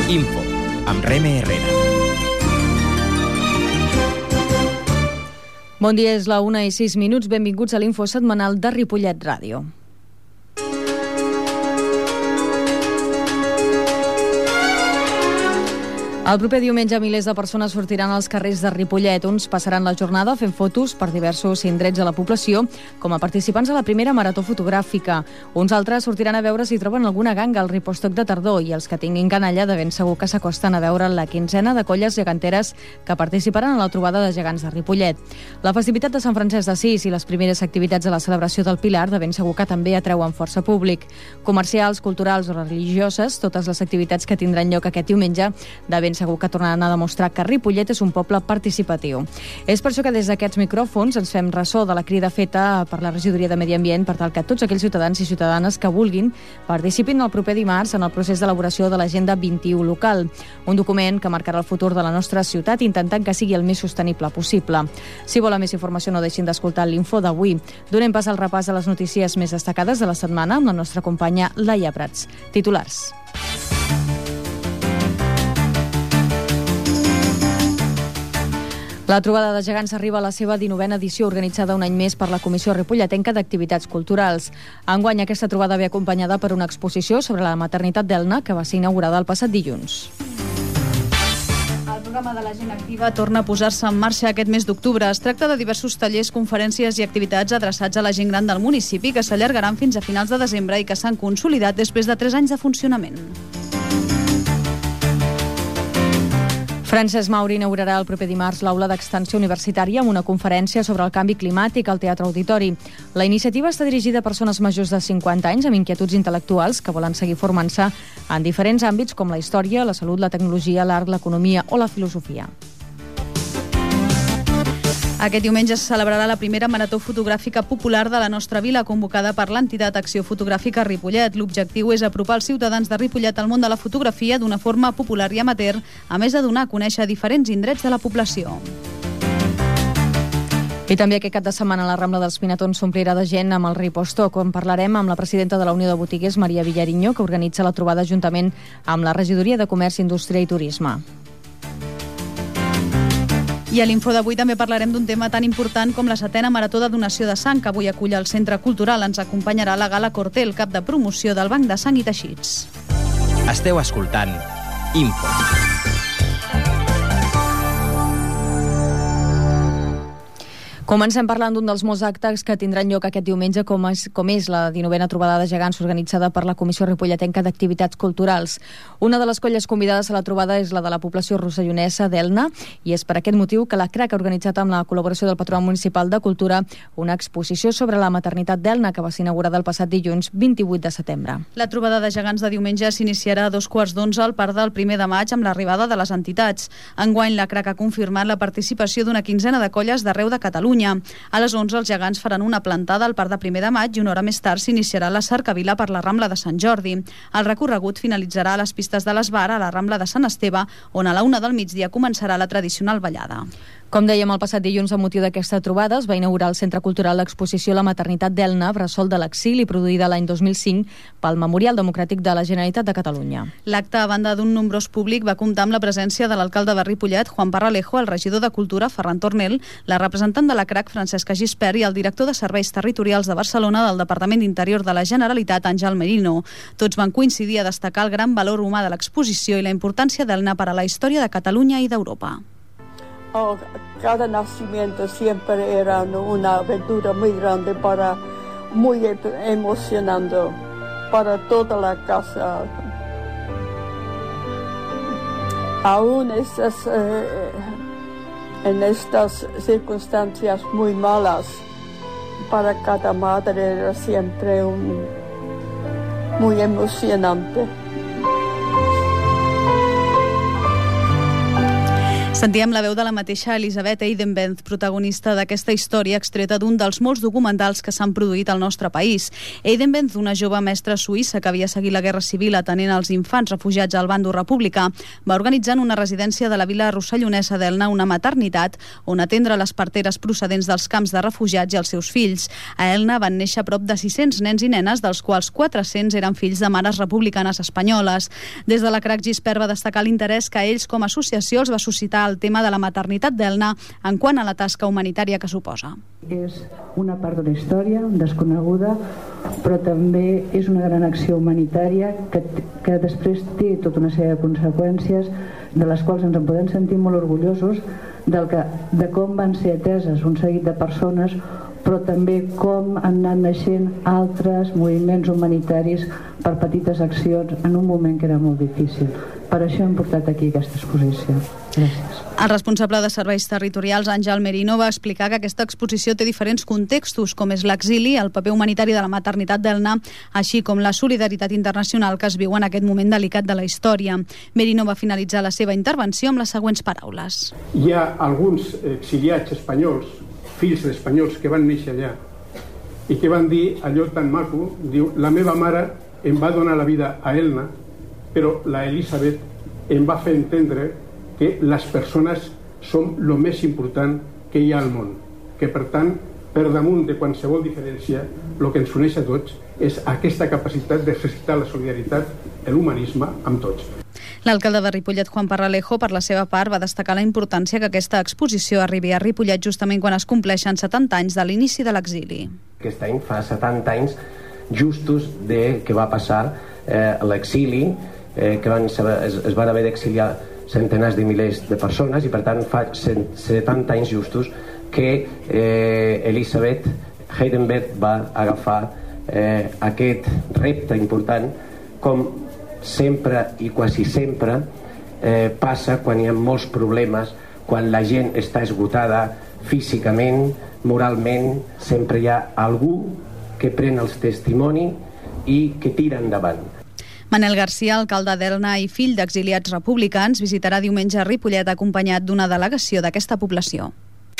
Info, amb Reme Herrera. Bon dia, és la 1:06. Benvinguts a l'Info setmanal de Ripollet Ràdio. El proper diumenge milers de persones sortiran als carrers de Ripollet. Uns passaran la jornada fent fotos per diversos indrets de la població com a participants a la primera marató fotogràfica. Uns altres sortiran a veure si troben alguna ganga al Ripostoc de tardor i els que tinguin canalla de ben segur que s'acosten a veure la quinzena de colles geganteres que participaran en la trobada de gegants de Ripollet. La festivitat de Sant Francesc d'Assís i les primeres activitats de la celebració del Pilar de ben segur que també atreuen força públic. Comercials, culturals o religioses, totes les activitats que tindran lloc aquest diumenge de ben segur que tornaran a demostrar que Ripollet és un poble participatiu. És per això que des d'aquests micròfons ens fem ressò de la crida feta per la Regidoria de Medi Ambient per tal que tots aquells ciutadans i ciutadanes que vulguin participin el proper dimarts en el procés d'elaboració de l'Agenda 21 local, un document que marcarà el futur de la nostra ciutat intentant que sigui el més sostenible possible. Si volen més informació no deixin d'escoltar l'Info d'avui. Donem pas al repàs de les notícies més destacades de la setmana amb la nostra companya Laia Prats. Titulars. La trobada de gegants arriba a la seva 19a edició, organitzada un any més per la Comissió Ripolletenca d'Activitats Culturals. Enguany aquesta trobada ve acompanyada per una exposició sobre la maternitat d'Elna, que va ser inaugurada el passat dilluns. El programa de la gent activa torna a posar-se en marxa aquest mes d'octubre. Es tracta de diversos tallers, conferències i activitats adreçats a la gent gran del municipi que s'allargaran fins a finals de desembre i que s'han consolidat després de 3 anys de funcionament. Francesc Mauri inaugurarà el proper dimarts l'aula d'extensió universitària amb una conferència sobre el canvi climàtic al Teatre Auditori. La iniciativa està dirigida a persones majors de 50 anys amb inquietuds intel·lectuals que volen seguir formant-se en diferents àmbits com la història, la salut, la tecnologia, l'art, l'economia o la filosofia. Aquest diumenge es celebrarà la primera marató fotogràfica popular de la nostra vila, convocada per l'entitat Acció Fotogràfica Ripollet. L'objectiu és apropar els ciutadans de Ripollet al món de la fotografia d'una forma popular i amateur, a més de donar a conèixer diferents indrets de la població. I també aquest cap de setmana la Rambla dels Pinatons s'omplirà de gent amb el Ripostoc, on parlarem amb la presidenta de la Unió de Botiguers, Maria Villariño, que organitza la trobada juntament amb la Regidoria de Comerç, Indústria i Turisme. I a l'Info d'avui també parlarem d'un tema tan important com la 7a Marató de Donació de Sang, que avui acull el Centre Cultural. Ens acompanyarà la Gala Corté, el cap de promoció del Banc de Sang i Teixits. Esteu escoltant Info. Comencem parlant d'un dels molts actes que tindran lloc aquest diumenge, com és la 19a trobada de gegants organitzada per la Comissió Ripolletenca d'Activitats Culturals. Una de les colles convidades a la trobada és la de la població rossellonesa d'Elna, i és per aquest motiu que la CRAC ha organitzat amb la col·laboració del Patronat Municipal de Cultura una exposició sobre la maternitat d'Elna, que va ser inaugurada el passat dilluns 28 de setembre. La trobada de gegants de diumenge s'iniciarà a 2:15 al Parc del 1 de maig amb l'arribada de les entitats. Enguany la CRAC ha confirmat la participació d'una quinzena de colles d'arreu de Catalunya. A les 11 els gegants faran una plantada al Parc de 1 de maig i una hora més tard s'iniciarà la cercavila per la Rambla de Sant Jordi. El recorregut finalitzarà a les pistes de l'Esbar, a la Rambla de Sant Esteve, on a la 1 del migdia començarà la tradicional ballada. Com dèiem, el passat dilluns, amb motiu d'aquesta trobada, es va inaugurar al Centre Cultural l'exposició La maternitat d'Elna, bressol de l'exili, produïda l'any 2005 pel Memorial Democràtic de la Generalitat de Catalunya. L'acte, a banda d'un nombrós públic, va comptar amb la presència de l'alcalde de Ripollet, Juan Parralejo, el regidor de Cultura, Ferran Tornel, la representant de la CRAC, Francesca Gispert, i el director de Serveis Territorials de Barcelona del Departament d'Interior de la Generalitat, Àngel Merino. Tots van coincidir a destacar el gran valor humà de l'exposició i la importància d'Elna per a la història de Catalunya i d'Europa. Cada nacimiento siempre era una aventura muy grande, muy emocionante para toda la casa. Aún en estas circunstancias muy malas, para cada madre era siempre muy emocionante. Sentíem la veu de la mateixa Elisabeth Eidenbenz, protagonista d'aquesta història extreta d'un dels molts documentals que s'han produït al nostre país. Eidenbenz, una jove mestra suïssa que havia seguit la Guerra Civil atenent els infants refugiats al bàndol republicà, va organitzar en una residència de la vila rossellonesa d'Elna una maternitat on atendre les parteres procedents dels camps de refugiats i els seus fills. A Elna van néixer prop de 600 nens i nenes, dels quals 400 eren fills de mares republicanes espanyoles. Des de la CRAC Gispert va destacar l'interès que ells com a associació els va suscitar el tema de la maternitat d'Elna en quant a la tasca humanitària que suposa. És una part de la història desconeguda, però també és una gran acció humanitària que després té tota una sèrie de conseqüències de les quals ens en podem sentir molt orgullosos de com van ser ateses un seguit de persones, però també com han anat naixent altres moviments humanitaris per petites accions en un moment que era molt difícil. Per això hem portat aquí aquesta exposició. Gràcies. El responsable de serveis territorials, Àngel Merino, va explicar que aquesta exposició té diferents contextos, com és l'exili, el paper humanitari de la maternitat d'Elna, així com la solidaritat internacional que es viu en aquest moment delicat de la història. Merino va finalitzar la seva intervenció amb les següents paraules. Hi ha alguns exiliats espanyols, fills d'espanyols que van néixer allà i que van dir allò tan maco, diu, la meva mare em va donar la vida a Elna, però la Elisabeth em va fer entendre que les persones som el més important que hi ha al món, que per tant, per damunt de qualsevol diferència, el que ens uneix a tots és aquesta capacitat de necessitar la solidaritat, l'humanisme amb tots. L'alcalde de Ripollet, Juan Parralejo, per la seva part, va destacar la importància que aquesta exposició arribi a Ripollet justament quan es compleixen 70 anys de l'inici de l'exili. Aquest any fa 70 anys justos de que va passar l'exili, que es van haver d'exiliar centenars de milers de persones i per tant fa 70 anys justos que Elisabeth Eidenbenz va agafar aquest repte important, com sempre i quasi sempre passa quan hi ha molts problemes, quan la gent està esgotada físicament, moralment, sempre hi ha algú que pren el testimoni i que tira endavant. Manel Garcia, alcalde d'Elna i fill d'exiliats republicans, visitarà diumenge a Ripollet acompanyat d'una delegació d'aquesta població.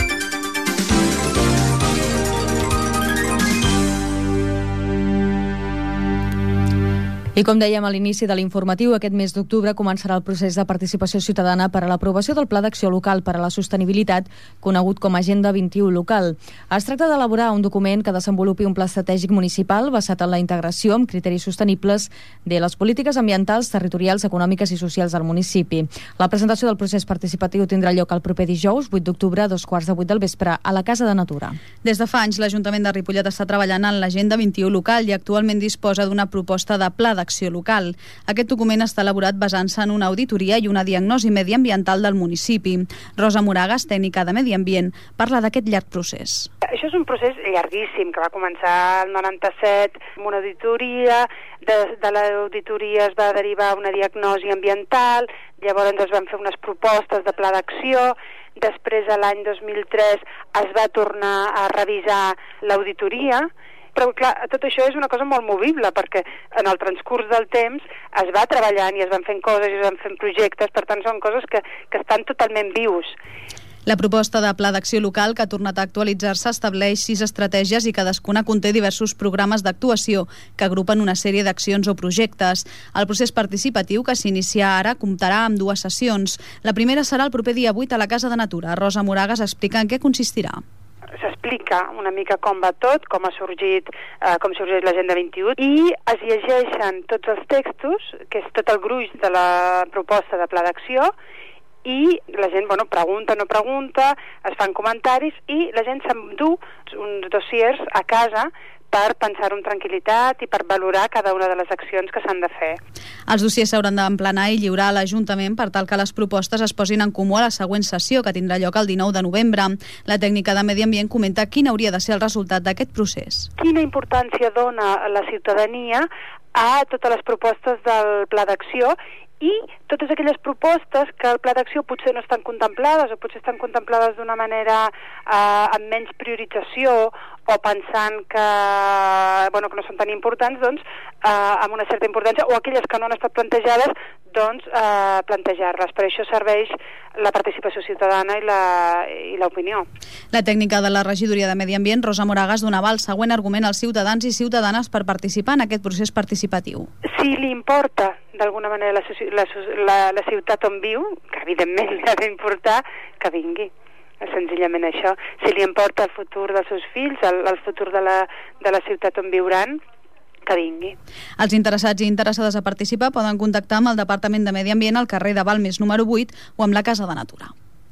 I com dèiem a l'inici de l'informatiu, aquest mes d'octubre començarà el procés de participació ciutadana per a l'aprovació del Pla d'Acció Local per a la Sostenibilitat, conegut com Agenda 21 Local. Es tracta d'elaborar un document que desenvolupi un pla estratègic municipal basat en la integració amb criteris sostenibles de les polítiques ambientals, territorials, econòmiques i socials del municipi. La presentació del procés participatiu tindrà lloc el proper dijous, 8 d'octubre, a 7:45 del vespre, a la Casa de Natura. Des de fa anys, l'Ajuntament de Ripollet està treballant en l'Agenda 21 Local i actualment disposa d'una proposta de pla d'acció local. Aquest document està elaborat basant-se en una auditoria i una diagnosi mediambiental del municipi. Rosa Moragas, tècnica de Medi Ambient, parla d'aquest llarg procés. Això és un procés llarguíssim que va començar el 97 amb una auditoria, de l'auditoria es va derivar una diagnosi ambiental, llavors es van fer unes propostes de pla d'acció, després l'any 2003 es va tornar a revisar l'auditoria. Però clar, tot això és una cosa molt movible perquè en el transcurs del temps es va treballant i es van fent coses i es van fent projectes, per tant són coses que estan totalment vius. La proposta de pla d'acció local, que ha tornat a actualitzar-se, estableix 6 estratègies i cadascuna conté diversos programes d'actuació que agrupen una sèrie d'accions o projectes. El procés participatiu, que s'inicia ara, comptarà amb 2 sessions. La primera serà el proper dia 8 a la Casa de Natura. Rosa Moragas explica en què consistirà. S'explica una mica com va tot, com sorgeix l'Agenda 21 i es llegeixen tots els textos, que és tot el gruix de la proposta de pla d'acció, i la gent pregunta, no pregunta, es fan comentaris i la gent s'endú uns dossiers a casa per pensar-ho amb tranquil·litat i per valorar cada una de les accions que s'han de fer. Els dossiers s'hauran d'emplenar i lliurar a l'Ajuntament per tal que les propostes es posin en comú a la següent sessió, que tindrà lloc el 19 de novembre. La tècnica de Medi Ambient comenta quin hauria de ser el resultat d'aquest procés. Quina importància dona la ciutadania a totes les propostes del Pla d'Acció i totes aquelles propostes que el Pla d'Acció potser no estan contemplades o potser estan contemplades d'una manera amb menys priorització o pensant que no són tan importants, doncs, amb una certa importància, o aquelles que no han estat plantejades, doncs plantejar-les. Per això serveix la participació ciutadana i l'opinió. La tècnica de la regidoria de Medi Ambient, Rosa Moragas, donava el següent argument als ciutadans i ciutadanes per participar en aquest procés participatiu. Si li importa d'alguna manera la ciutat on viu, que evidentment li ha d'importar, que vingui. Senzillament això. Si li importa el futur dels seus fills, el futur de la ciutat on viuran, que vingui. Els interessats i interessades a participar poden contactar amb el Departament de Medi Ambient al carrer de Balmes número 8 o amb la Casa de Natura.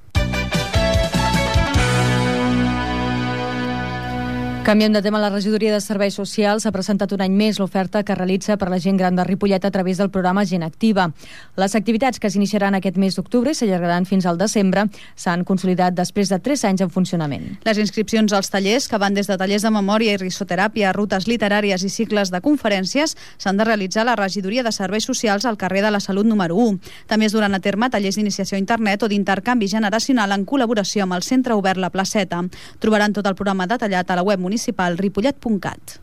Canviem de tema. La regidoria de Serveis Socials ha presentat un any més l'oferta que realitza per la gent gran de Ripollet a través del programa Gent Activa. Les activitats que s'iniciaran aquest mes d'octubre i s'allargaran fins al desembre s'han consolidat després de 3 anys en funcionament. Les inscripcions als tallers, que van des de tallers de memòria i risoteràpia, rutes literàries i cicles de conferències, s'han de realitzar a la regidoria de Serveis Socials al carrer de la Salut número 1. També es duran a terme tallers d'iniciació a internet o d'intercanvi generacional en col·laboració amb el Centre Obert La Placeta. Trobaran tot el programa detallat a la web municipal ripollet.cat.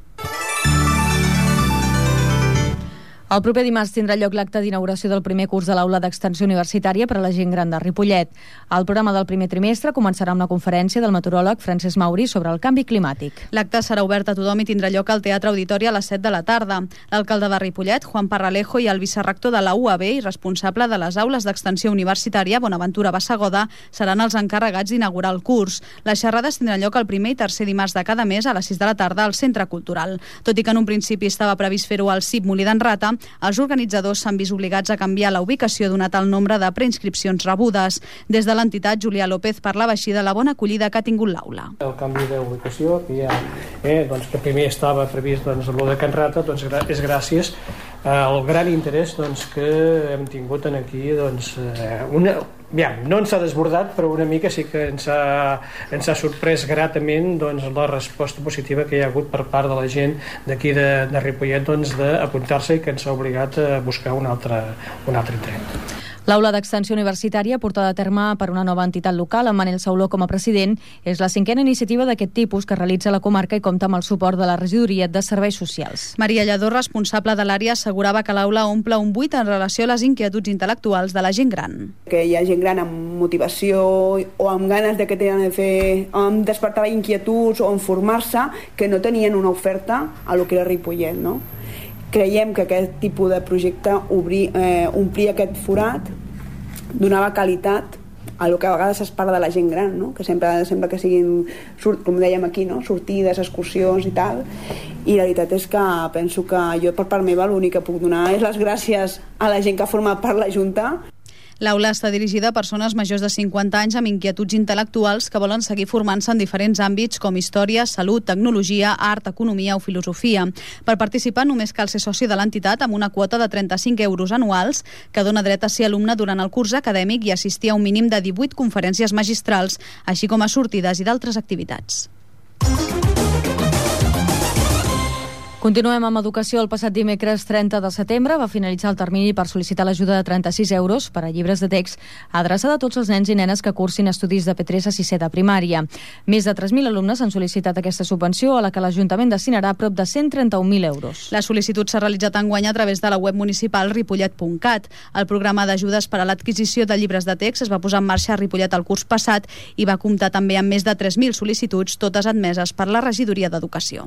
El proper dimarts tindrà lloc l'acte d'inauguració del primer curs de l'Aula d'Extensió Universitària per a la gent gran de Ripollet. El programa del primer trimestre començarà amb la conferència del meteoròleg Francesc Mauri sobre el canvi climàtic. L'acte serà obert a tothom i tindrà lloc al Teatre Auditori a les 7 de la tarda. L'alcalde de Ripollet, Juan Parralejo, i el vicerrector de la UAB i responsable de les aules d'extensió universitària, Bonaventura Bassagoda, seran els encarregats d'inaugurar el curs. Les xerrades tindran lloc el primer i tercer dimarts de cada mes a les 6 de la tarda al Centre Cultural. Tot i que en un principi estava previst fer-ho al CIP Molí d'en Rata, els organitzadors s'han vist obligats a canviar la ubicació donat el nombre de preinscripcions rebudes. Des de l'entitat, Julià López parlava així de la bona acollida que ha tingut l'aula. El canvi d'ubicació, que ja que primer estava previst a lo de Can Rata, és gràcies al gran interès que hem tingut aquí. No ens ha desbordat, però una mica sí que ens ha sorprès gratament la resposta positiva que hi ha hagut per part de la gent d'aquí de Ripollet d'apuntar-se i que ens ha obligat a buscar un altre indret. L'Aula d'Extensió Universitària, portada a terme per una nova entitat local, amb Manel Sauló com a president, és la 5a iniciativa d'aquest tipus que realitza la comarca i compta amb el suport de la regidoria de Serveis Socials. Maria Lladó, responsable de l'àrea, assegurava que l'aula omple un buit en relació a les inquietuds intel·lectuals de la gent gran. Que hi ha gent gran amb motivació o amb ganes de que tenen de fer, amb despertar inquietuds o en formar-se, que no tenien una oferta a lo que era Ripollet, no? Creiem que aquest tipus de projecte omplia aquest forat, donava qualitat a lo que a vegades es parla de la gent gran, no? Que sempre que siguin, com dèiem aquí, no? Sortides, excursions i tal. I la veritat és que penso que jo per part meva l'únic que puc donar és les gràcies a la gent que ha format part de la Junta. L'aula està dirigida a persones majors de 50 anys amb inquietuds intel·lectuals que volen seguir formant-se en diferents àmbits com història, salut, tecnologia, art, economia o filosofia. Per participar només cal ser soci de l'entitat amb una quota de 35 euros anuals que dona dret a ser alumne durant el curs acadèmic i assistir a un mínim de 18 conferències magistrals, així com a sortides i d'altres activitats. Continuem amb educació. El passat dimecres 30 de setembre va finalitzar el termini per sol·licitar l'ajuda de 36 euros per a llibres de text adreçada a tots els nens i nenes que cursin estudis de P3 a 6è de primària. Més de 3.000 alumnes han sol·licitat aquesta subvenció, a la que l'Ajuntament destinarà prop de 131.000 euros. La sol·licitud s'ha realitzat enguany a través de la web municipal ripollet.cat. El programa d'ajudes per a l'adquisició de llibres de text es va posar en marxa a Ripollet el curs passat i va comptar també amb més de 3.000 sol·licituds, totes admeses per la Regidoria d'Educació.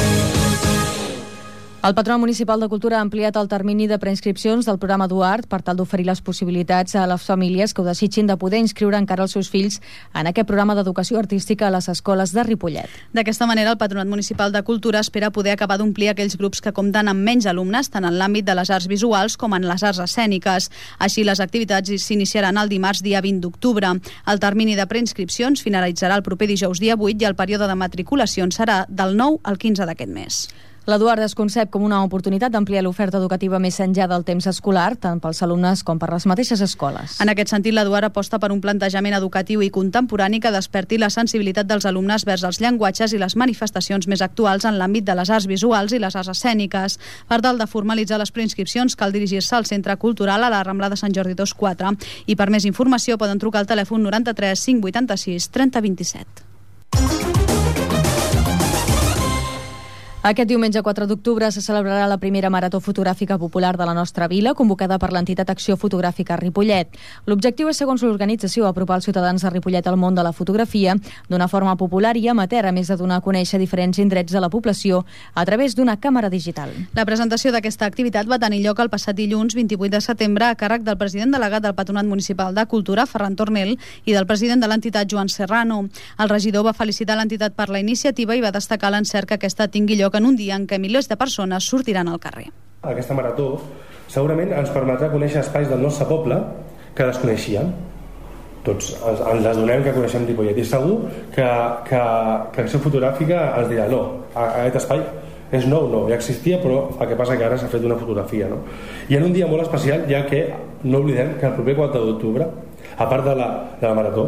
El Patronat Municipal de Cultura ha ampliat el termini de preinscripcions del programa Eduard per tal d'oferir les possibilitats a les famílies que ho desitgin de poder inscriure encara els seus fills en aquest programa d'educació artística a les escoles de Ripollet. D'aquesta manera, el Patronat Municipal de Cultura espera poder acabar d'omplir aquells grups que compten amb menys alumnes, tant en l'àmbit de les arts visuals com en les arts escèniques. Així, les activitats s'iniciaran el dimarts dia 20 d'octubre. El termini de preinscripcions finalitzarà el proper dijous dia 8 i el període de matriculacions serà del 9 al 15 d'aquest mes. L'Eduard es concep com una oportunitat d'ampliar l'oferta educativa més enllà del temps escolar, tant pels alumnes com per les mateixes escoles. En aquest sentit, l'Eduard aposta per un plantejament educatiu i contemporani que desperti la sensibilitat dels alumnes vers els llenguatges i les manifestacions més actuals en l'àmbit de les arts visuals i les arts escèniques. Per tal de formalitzar les preinscripcions, cal dirigir-se al Centre Cultural a la Rambla de Sant Jordi 24 i per més informació poden trucar al telèfon 93 586 30 27. Aquest diumenge 4 d'octubre se celebrarà la primera marató fotogràfica popular de la nostra vila, convocada per l'entitat Acció Fotogràfica Ripollet. L'objectiu és, segons l'organització, apropar els ciutadans de Ripollet al món de la fotografia d'una forma popular i amateur, a més de donar a conèixer diferents indrets de la població a través d'una càmera digital. La presentació d'aquesta activitat va tenir lloc el passat dilluns 28 de setembre a càrrec del president delegat del Patronat Municipal de Cultura, Ferran Tornel, i del president de l'entitat, Joan Serrano. El regidor va felicitar l'entitat per la iniciativa i va destacar l'encert que aquesta tingui lloc en un dia en què milers de persones sortiran al carrer. Aquesta marató segurament ens permetrà conèixer espais del nostre poble que desconeixíem. Tots ens adonem que coneixem Ripollet i segur que Acció Fotogràfica ens dirà no, aquest espai és nou, ja existia, però el que passa que ara s'ha fet una fotografia, no? I en un dia molt especial, ja que no oblidem que el proper 4 d'octubre, a part de la marató,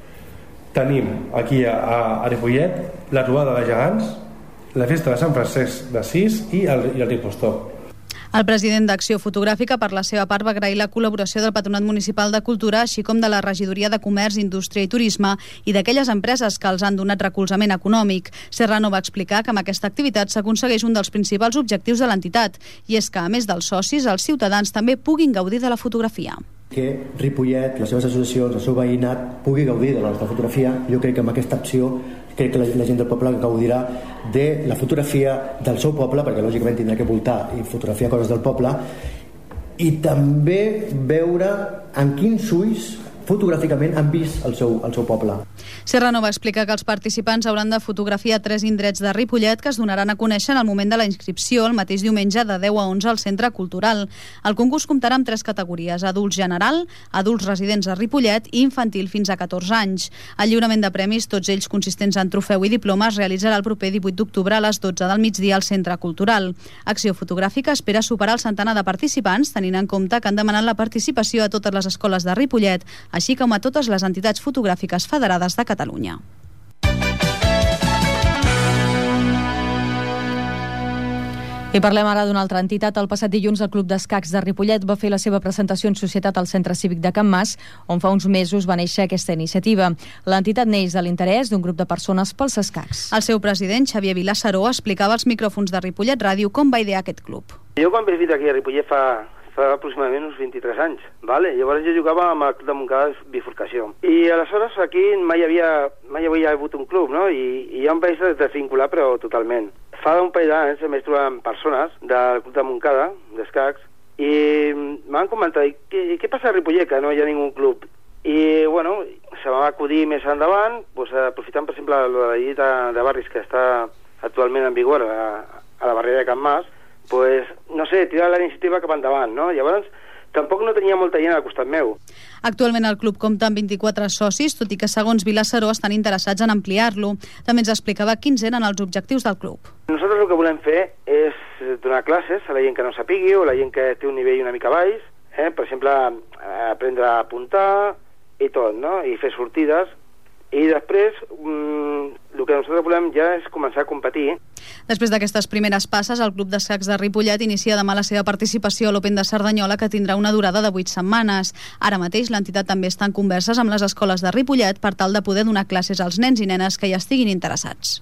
tenim aquí a Ripollet la trobada de gegants, la festa de Sant Francesc d'Assís i el Ripostó. El president d'Acció Fotogràfica, per la seva part, va agrair la col·laboració del Patronat Municipal de Cultura, així com de la Regidoria de Comerç, Indústria i Turisme i d'aquelles empreses que els han donat recolzament econòmic. Serrano va explicar que amb aquesta activitat s'aconsegueix un dels principals objectius de l'entitat, i és que, a més dels socis, els ciutadans també puguin gaudir de la fotografia. Que Ripollet, les seves associacions, el seu veïnat pugui gaudir de la nostra fotografia. Jo crec que amb aquesta acció crec que la gent del poble gaudirà de la fotografia del seu poble, perquè lògicament tindrà que voltar i fotografiar coses del poble, i també veure en quins ulls fotogràficament han vist el seu poble. Serrano va explicar que els participants hauran de fotografiar 3 indrets de Ripollet que es donaran a conèixer en el moment de la inscripció el mateix diumenge de 10 a 11 al Centre Cultural. El concurs comptarà amb 3 categories: adults general, adults residents a Ripollet i infantil fins a 14 anys. El lliurament de premis, tots ells consistents en trofeu i diploma, es realitzarà el proper 18 d'octubre a les 12 del migdia al Centre Cultural. Acció Fotogràfica espera superar el centenar de participants, tenint en compte que han demanat la participació a totes les escoles de Ripollet, així com a totes les entitats fotogràfiques federades de Catalunya. I parlem ara d'una altra entitat. El passat dilluns el Club d'Escacs de Ripollet va fer la seva presentació en societat al Centre Cívic de Can Mas, on fa uns mesos va néixer aquesta iniciativa. L'entitat neix de l'interès d'un grup de persones pels escacs. El seu president, Xavier Vilassaró, explicava als micròfons de Ripollet Ràdio com va idear aquest club. Jo quan he viscut aquí a Ripollet fa aproximadament uns 23 anys, vale? Llavors jo jugava amb el Club de Montcada Bifurcació. I aleshores aquí mai havia hagut un club, no? I ja em vaig desvincular, però totalment. Fa un parell d'anys em vaig trobar amb persones del Club de Montcada, d'escacs, i m'han comentat, què passa a Ripollet, que no hi ha ningú club? I, bueno, se m'ha acudir més endavant, doncs, aprofitant, per exemple, la llei de barris que està actualment en vigor a la barrera de Can Mas, pues, no sé, tirar la iniciativa cap endavant, no? Llavors, tampoc no tenia molta gent al costat meu. Actualment el club compta amb 24 socis, tot i que, segons Vilassaró, estan interessats en ampliar-lo. També ens explicava quins eren els objectius del club. Nosaltres el que volem fer és donar classes a la gent que no sapigui o la gent que té un nivell una mica baix, per exemple, aprendre a apuntar i tot, no? I fer sortides. I després, el que nosaltres volem ja és començar a competir. Després d'aquestes primeres passes, el Club d'Escacs de Ripollet inicia demà la seva participació a l'Open de Cerdanyola, que tindrà una durada de 8 setmanes. Ara mateix, l'entitat també està en converses amb les escoles de Ripollet per tal de poder donar classes als nens i nenes que hi estiguin interessats.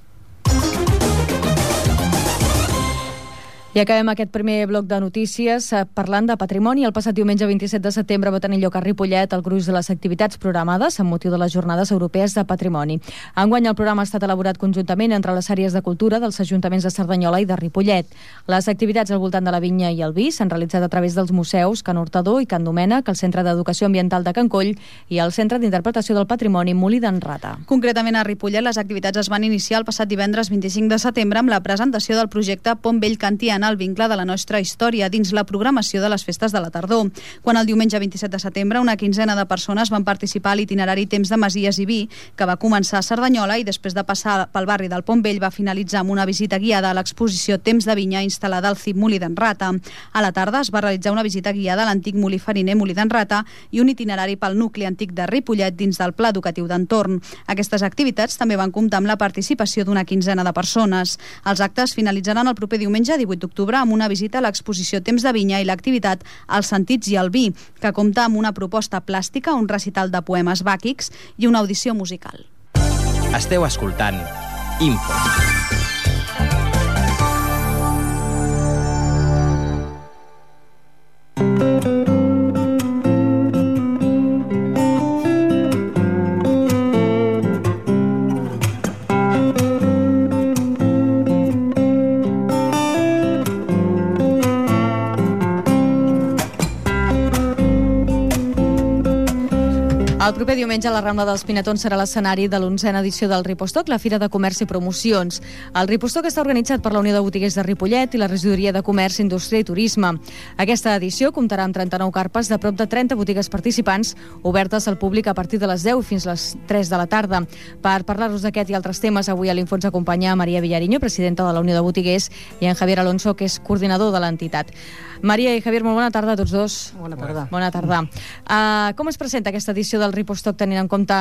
I acabem aquest primer bloc de notícies parlant de patrimoni. El passat diumenge 27 de setembre va tenir lloc a Ripollet el gruix de les activitats programades amb motiu de les Jornades Europees de Patrimoni. Enguany el programa ha estat elaborat conjuntament entre les àrees de cultura dels ajuntaments de Cerdanyola i de Ripollet. Les activitats al voltant de la vinya i el vi s'han realitzat a través dels museus Can Hurtador i Can Domènec, el Centre d'Educació Ambiental de Can Coll i el Centre d'Interpretació del Patrimoni Molí d'en Rata. Concretament a Ripollet les activitats es van iniciar el passat divendres 25 de setembre amb la presentació del projecte Pont Vell Kantiana, el vincle de la nostra història, dins la programació de les festes de la tardor. Quan el diumenge 27 de setembre una quinzena de persones van participar a l'itinerari Temps de Masies i Vi, que va començar a Cerdanyola i després de passar pel barri del Pont Vell va finalitzar amb una visita guiada a l'exposició Temps de Vinya instal·lada al CIP Molí d'en Rata. A la tarda es va realitzar una visita guiada a l'antic molí fariner Molí d'en Rata i un itinerari pel nucli antic de Ripollet dins del Pla Educatiu d'Entorn. Aquestes activitats també van comptar amb la participació d'una quinzena de persones. Els actes finalitzaran el proper diumenge 18 d'octubre amb una visita a l'exposició Temps de Vinya i l'activitat Els sentits i el vi, que compta amb una proposta plàstica, un recital de poemes bàquics i una audició musical. Esteu escoltant Info. El proper diumenge la Rambla dels Pinatons serà l'escenari de l'11a edició del Ripostoc, la Fira de Comerç i Promocions. El Ripostoc està organitzat per la Unió de Botiguers de Ripollet i la Regidoria de Comerç, Indústria i Turisme. Aquesta edició comptarà amb 39 carpes de prop de 30 botigues participants, obertes al públic a partir de les 10 fins a les 3 de la tarda. Per parlar-nos d'aquest i altres temes, avui a l'Info ens acompanya Maria Villariño, presidenta de la Unió de Botiguers, i en Javier Alonso, que és coordinador de l'entitat. Maria i Javier, molt bona tarda a tots dos. Bona tarda. Bona tarda. Com es presenta aquesta edició del Ripostoc tenint en compte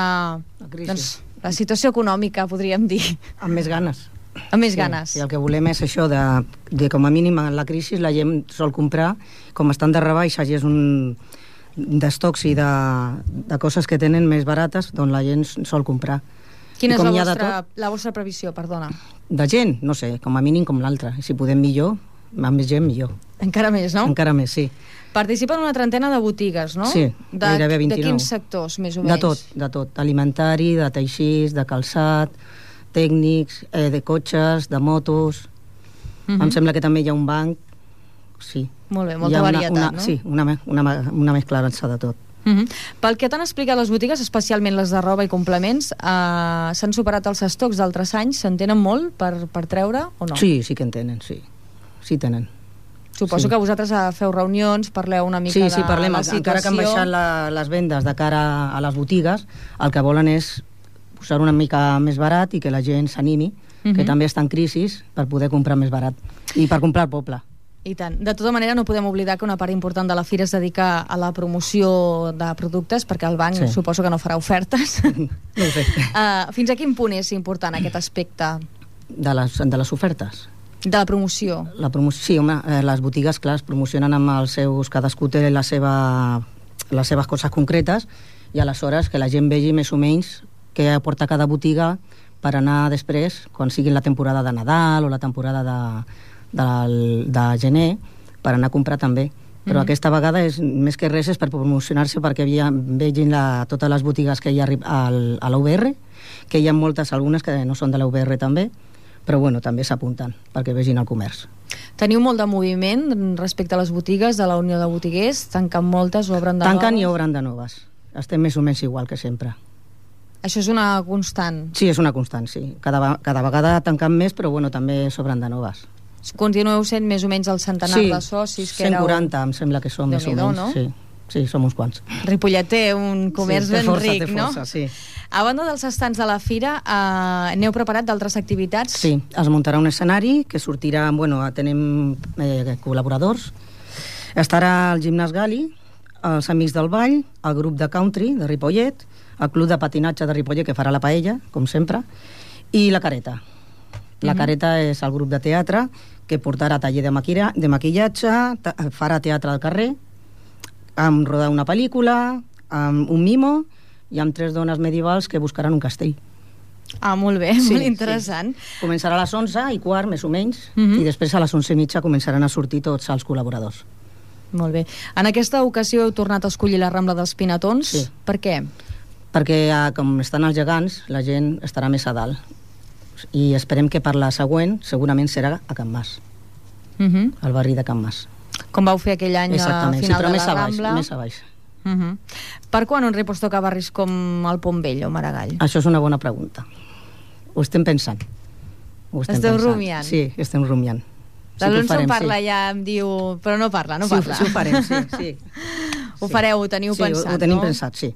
la situació econòmica, podríem dir? Amb més ganes. Amb més ganes. Sí, el que volem és això, de com a mínim en la crisi la gent sol comprar, com estan de rebaixa i és un d'estocs i de coses que tenen més barates, doncs la gent sol comprar. Quina és la vostra previsió, perdona? De gent, no sé, com a mínim com l'altra. Si podem millor, amb més gent millor. Encara més, no? Encara més, sí. Participen una trentena de botigues, no? Sí, gairebé 29. De quins sectors, més o menys? De tot. Alimentari, de teixits, de calçat, tècnics, de cotxes, de motos. Em sembla que també hi ha un banc. Sí. Molt bé, molta varietat, no? Sí, una mesclança de tot. Pel que t'han explicat les botigues, especialment les de roba i complements, s'han superat els estocs d'altres anys? Se'n tenen molt per treure o no? Sí, sí que en tenen, sí. Sí tenen. Suposo que vosaltres feu reunions, parleu una mica de parlem, la situació. Encara que han baixat les vendes de cara a les botigues, el que volen és posar una mica més barat i que la gent s'animi, que també està en crisi, per poder comprar més barat i per comprar al poble. I tant. De tota manera, no podem oblidar que una part important de la fira es dedica a la promoció de productes, perquè el banc suposo que no farà ofertes. No ho sé. Fins a quin punt és important aquest aspecte? De les ofertes? De la promoció. La promoció, sí, home, les botigues, clar, es promocionen amb els seus... Cadascú té les seves coses concretes i aleshores que la gent vegi més o menys què aporta cada botiga per anar després, quan sigui la temporada de Nadal o la temporada de gener, per anar a comprar també. Però aquesta vegada és més que res és per promocionar-se, perquè vegin totes les botigues que hi ha a la UBR, que hi ha moltes, algunes que no són de la UBR també, però bueno, també s'apunten perquè vegin el comerç. Teniu molt de moviment respecte a les botigues de la Unió de Botiguers? Tanquen moltes, obren de noves? Tanquen i obren de noves. Estem més o menys igual que sempre. Això és una constant? Sí, és una constant, sí. Cada vegada tanquen més, però bueno, també s'obren de noves. Continueu sent més o menys el centenar de socis? Sí, 140 em sembla que som més o menys. No? Sí, som uns quants. Ripollet té un comerç ben ric, no? Sí. A banda dels estants de la fira, n'heu preparat d'altres activitats? Sí, es muntarà un escenari que sortirà, bueno, tenim col·laboradors. Estarà el Gimnàs Gali, els Amics del Ball, el grup de country de Ripollet, el club de patinatge de Ripollet, que farà la paella, com sempre, i la Careta. La Careta és el grup de teatre que portarà taller de maquillatge, farà teatre al carrer, amb rodar una pel·lícula, amb un mimo i amb 3 dones medievals que buscaran un castell. Molt bé, molt interessant. Sí. Començarà a les 11:15, més o menys, i després a les 11:30 començaran a sortir tots els col·laboradors. Molt bé. En aquesta ocasió heu tornat a escollir la Rambla dels Pinatons. Sí. Per què? Perquè com estan els gegants, la gent estarà més a dalt. I esperem que per la següent segurament serà a Can Mas, al barri de Can Mas. Com vau fer aquell any a final de la Rambla. Més a baix. Per quan un Ripostoc a barris com el Pont Vell o Maragall? Això és una bona pregunta. Ho estem pensant. Esteu rumiant? Sí, estem rumiant. L'Alonso parla ja, em diu... Però no parla. Sí, ho farem, sí. Ho fareu, ho teniu pensat, no? Sí, ho tenim pensat, sí.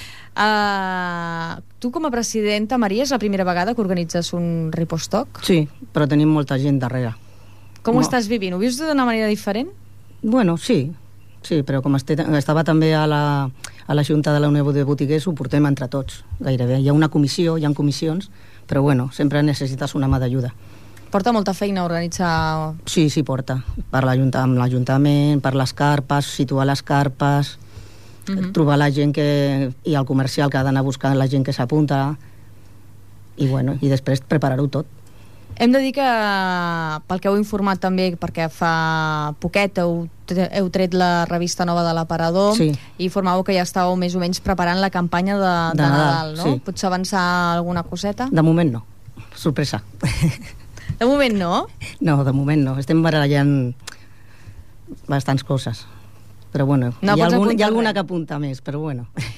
Tu com a presidenta, Maria, és la primera vegada que organitzes un Ripostoc? Sí, però tenim molta gent darrere. Com ho estàs vivint? Ho vius d'una manera diferent? Bueno, sí, però com estava també a la Junta de la Unió de Botiguers, ho portem entre tots, gairebé. Hi ha una comissió, hi ha comissions, però bueno, sempre necessites una mà d'ajuda. Porta molta feina organitzar... Sí, porta. Amb l'Ajuntament, per les carpes, situar les carpes, trobar la gent i el comercial que ha d'anar a buscar la gent que s'apunta, i després preparar-ho tot. Hem de dir que, pel que heu informat també, perquè fa poquet heu tret la revista nova de l'Aparador, i formàveu que ja estàveu més o menys preparant la campanya de Nadal, no? Sí. Pots avançar alguna coseta? De moment no. Sorpresa. De moment no? No, de moment no. Estem barallant bastants coses. Però bueno, hi ha alguna que apunta més, però bueno.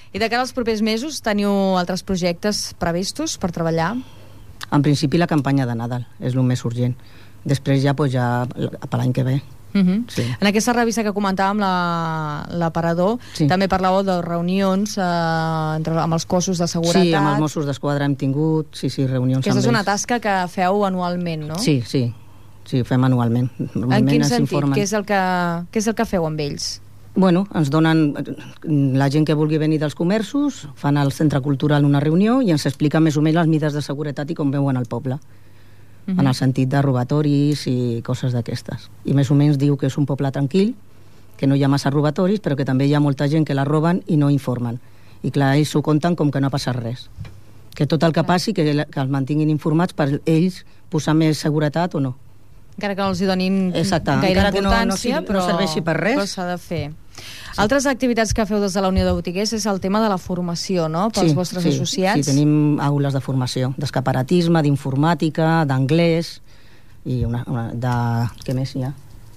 I de cara als propers mesos, teniu altres projectes previstos per treballar? En principi la campanya de Nadal és el més urgent. Després ja, per l'any que ve. Sí. En aquesta revista que comentàvem, l'Aparador, també parlàveu de reunions amb els cossos de seguretat. Sí, amb els Mossos d'Esquadra hem tingut reunions. Aquesta és una tasca que feu anualment, no? Sí, fem anualment. En quin sentit? Què és el que feu amb ells? Bueno, ens donen la gent que vulgui venir dels comerços, fan al centre cultural una reunió i ens explica més o menys les mides de seguretat i com veuen el poble. En el sentit de robatoris i coses d'aquestes. I més o menys diu que és un poble tranquil, que no hi ha massa robatoris, però que també hi ha molta gent que la roben i no informen. I clar, ells s'ho compten com que no ha passat res. Que tot el que passi, que els mantinguin informats per ells posar més seguretat o no. Encara que no els hi donin gaire importància, no serveixi per res. Però s'ha de fer. Altres activitats que feu des de la Unió de Botiguers és el tema de la formació, no?, pels vostres associats. Sí, tenim aules de formació, d'escaparatisme, d'informàtica, d'anglès, i què més hi ha?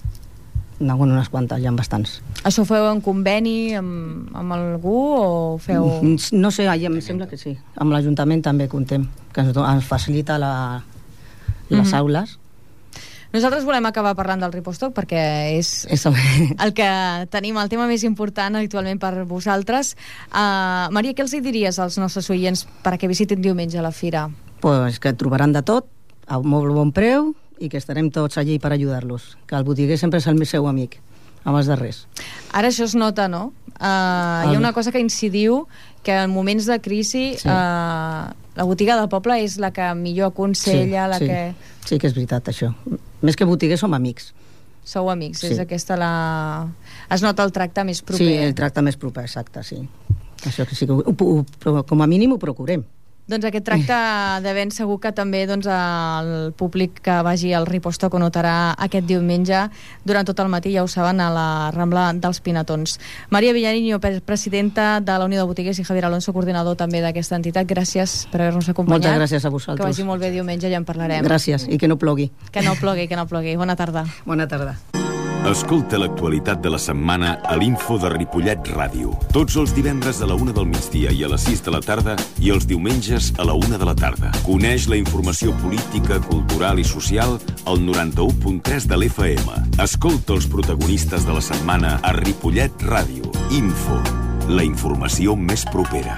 Unes quantes, hi ha bastants. Això ho feu en conveni amb algú o feu...? No sé, em sembla que sí. Amb l'Ajuntament també comptem, que ens facilita les aules. Nosaltres volem acabar parlant del Ripostock perquè és el que tenim, el tema més important actualment per vosaltres. Maria, què els diries als nostres oients perquè visitin diumenge a la fira? Pues que trobaran de tot, a molt bon preu, i que estarem tots allí per ajudar-los. Que el botiguer sempre és el seu amic, abans de res. Ara això es nota, no? Hi ha una cosa que incidiu, que en moments de crisi la botiga del poble és la que millor aconsella, Sí que és veritat, això. Més que botiguer som amics. Sou amics, és aquesta es nota el tracte més proper. Sí, el tracte més proper, exacte, sí. Això que sí que com a mínim ho procurem. Doncs aquest tracte de ben segur que també el públic que vagi al Ripostock ho notarà aquest diumenge durant tot el matí, ja ho saben, a la Rambla dels Pinatons. Maria Villarino, presidenta de la Unió de Botiguers, i Javier Alonso, coordinador també d'aquesta entitat. Gràcies per haver-nos acompanyat. Moltes gràcies a vosaltres. Que vagi molt bé diumenge, ja en parlarem. Gràcies, i que no plogui. Que no plogui. Bona tarda. Bona tarda. Escolta l'actualitat de la setmana a l'Info de Ripollet Ràdio. Tots els divendres a la 1 del migdia i a les 6 de la tarda i els diumenges a la 1 de la tarda. Coneix la informació política, cultural i social al 91.3 de l'FM. Escolta els protagonistes de la setmana a Ripollet Ràdio. Info, la informació més propera.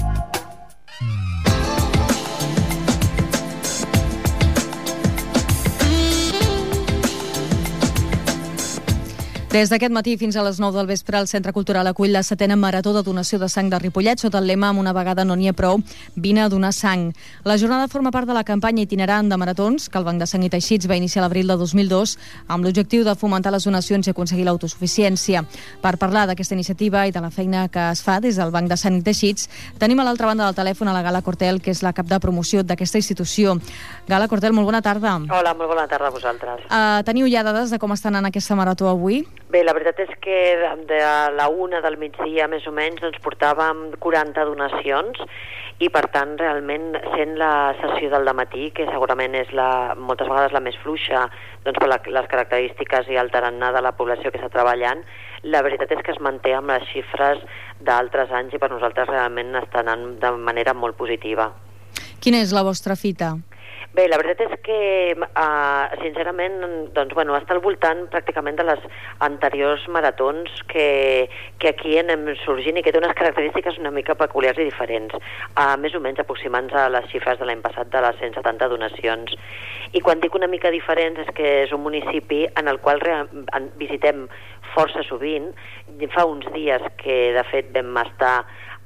Des d'aquest matí fins a les 9 del vespre, el Centre Cultural acull la 7a Marató de Donació de Sang de Ripollet sota el lema "Amb una vegada no n'hi ha prou, vine a donar sang". La jornada forma part de la campanya itinerant de maratons que el Banc de Sang i Teixits va iniciar l'abril de 2002 amb l'objectiu de fomentar les donacions i aconseguir l'autosuficiència. Per parlar d'aquesta iniciativa i de la feina que es fa des del Banc de Sang i Teixits, tenim a l'altra banda del telèfon a la Gala Cortel, que és la cap de promoció d'aquesta institució. Gala Cortel, molt bona tarda. Hola, molt bona tarda a vosaltres. Teniu ja dades de com està anant aquesta marató avui? Bé, la veritat és que de la 1 del migdia, més o menys, doncs portàvem 40 donacions i, per tant, realment, sent la sessió del dematí, que segurament és moltes vegades la més fluixa, doncs per les característiques i el tarannà de la població que està treballant, la veritat és que es manté amb les xifres d'altres anys i per nosaltres realment està anant de manera molt positiva. Quina és la vostra fita? Bé, la veritat és que, sincerament, doncs, està al voltant pràcticament de les anteriors maratons que aquí anem sorgint i que té unes característiques una mica peculiars i diferents, més o menys aproximant-se a les xifres de l'any passat de les 170 donacions. I quan dic una mica diferents és que és un municipi en el qual visitem força sovint. Fa uns dies que, de fet, vam estar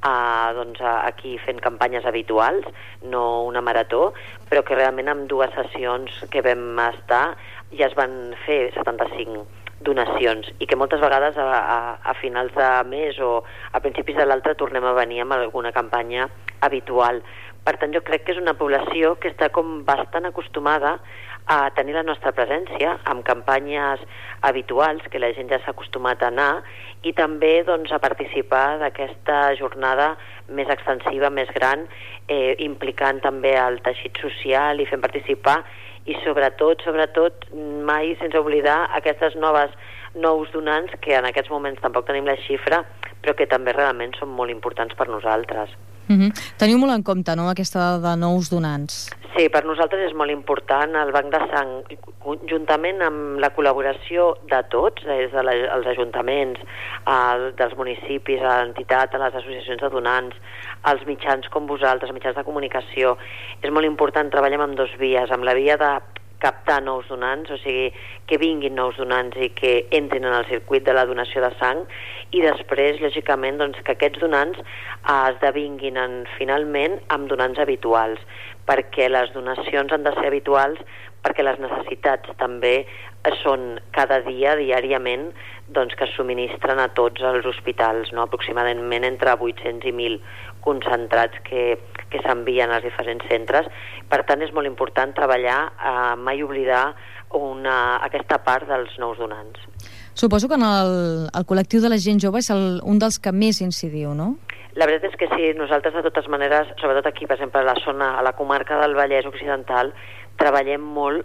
aquí fent campanyes habituals, no una marató, però que realment amb 2 sessions que vam estar ja es van fer 75 donacions i que moltes vegades a finals de mes o a principis de l'altre tornem a venir amb alguna campanya habitual. Per tant, jo crec que és una població que està com bastant acostumada a tenir la nostra presència amb campanyes habituals que la gent ja s'ha acostumat a anar i també doncs, a participar d'aquesta jornada més extensiva, més gran, implicant també el teixit social i fent participar i sobretot, mai sense oblidar aquestes nous donants que en aquests moments tampoc tenim la xifra, però que també realment són molt importants per nosaltres. Teniu molt en compte, no?, aquesta de nous donants. Sí, per nosaltres és molt important el banc de sang, juntament amb la col·laboració de tots, des dels ajuntaments, dels municipis, a l'entitat, a les associacions de donants, als mitjans com vosaltres, mitjans de comunicació. És molt important, treballem amb dues vies, amb la via de captar nous donants, o sigui, que vinguin nous donants i que entrin en el circuit de la donació de sang, i després, lògicament, doncs, que aquests donants esdevinguin finalment amb donants habituals, perquè les donacions han de ser habituals, perquè les necessitats també són cada dia, diàriament, doncs, que es subministren a tots els hospitals, no? Aproximadament entre 800 i 1.000 concentrats que s'envien als diferents centres. Per tant, és molt important treballar, mai oblidar aquesta part dels nous donants. Suposo que en el col·lectiu de la gent jove és un dels que més incidiu, no? La veritat és que sí, nosaltres de totes maneres, sobretot aquí, per exemple, a la comarca del Vallès Occidental, treballem molt,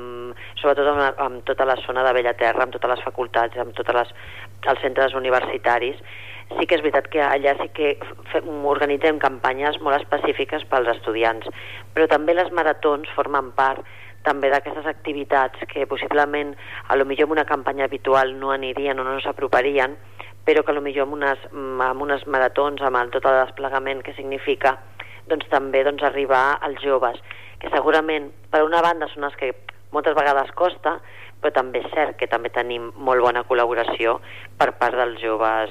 sobretot amb tota la zona de Bellaterra, amb totes les facultats, amb tots els centres universitaris. Sí que és veritat que allà sí que organitzem campanyes molt específiques pels estudiants, però també les maratons formen part també d'aquestes activitats que possiblement potser en una campanya habitual no anirien o no s'aproparien, però que potser amb unes maratons, amb tot el desplegament que significa, doncs també arribar als joves, que segurament per una banda són els que moltes vegades costa, però també és cert que també tenim molt bona col·laboració per part dels joves,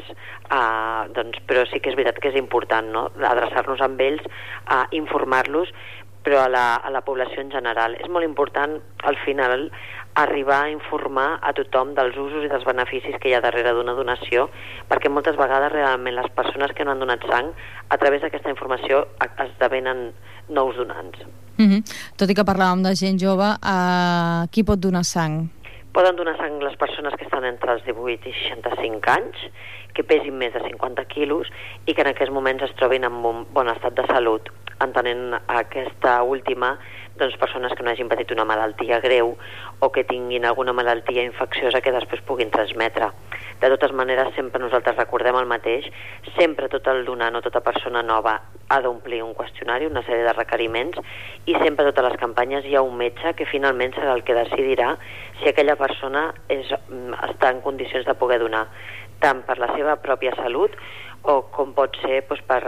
però sí que és veritat que és important, no?, adreçar-nos amb ells, informar-los, però a la població en general. És molt important, al final, arribar a informar a tothom dels usos i dels beneficis que hi ha darrere d'una donació, perquè moltes vegades realment les persones que no han donat sang, a través d'aquesta informació esdevenen nous donants. Tot i que parlàvem de gent jove, qui pot donar sang? Poden donar sang les persones que estan entre els 18 i 65 anys, que pesin més de 50 quilos i que en aquests moments es trobin en un bon estat de salut, entenent aquesta última, doncs persones que no hagin patit una malaltia greu o que tinguin alguna malaltia infecciosa que després puguin transmetre. De totes maneres, sempre nosaltres recordem el mateix, sempre tot el donant o tota persona nova ha d'omplir un qüestionari, una sèrie de requeriments, i sempre a totes les campanyes hi ha un metge que finalment serà el que decidirà si aquella persona està en condicions de poder donar, tant per la seva pròpia salut o com pot ser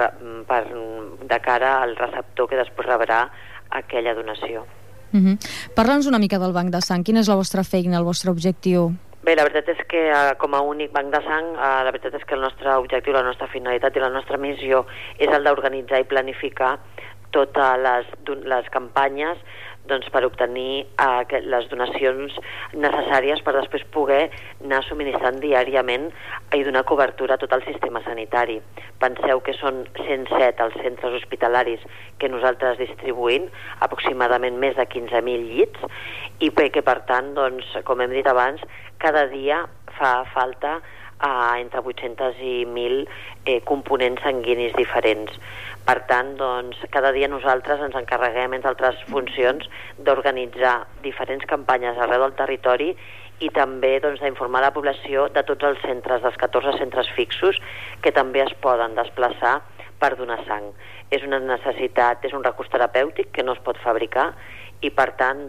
de cara al receptor que després rebrà aquella donació. Parla'ns una mica del banc de sang. Quina és la vostra feina, el vostre objectiu? Bé, la veritat és que com a únic banc de sang, la veritat és que el nostre objectiu, la nostra finalitat i la nostra missió és el d'organitzar i planificar totes les campanyes per obtenir les donacions necessàries per després poder anar subministrant diàriament i donar cobertura a tot el sistema sanitari. Penseu que són 107 els centres hospitalaris que nosaltres distribuïm, aproximadament més de 15.000 llits, i que per tant, com hem dit abans, cada dia fa falta entre 800 i 1.000 components sanguinis diferents. Per tant, cada dia nosaltres ens encarreguem, entre altres funcions, d'organitzar diferents campanyes arreu del territori i també d'informar la població de tots els centres, dels 14 centres fixos, que també es poden desplaçar per donar sang. És una necessitat, és un recurs terapèutic que no es pot fabricar i, per tant,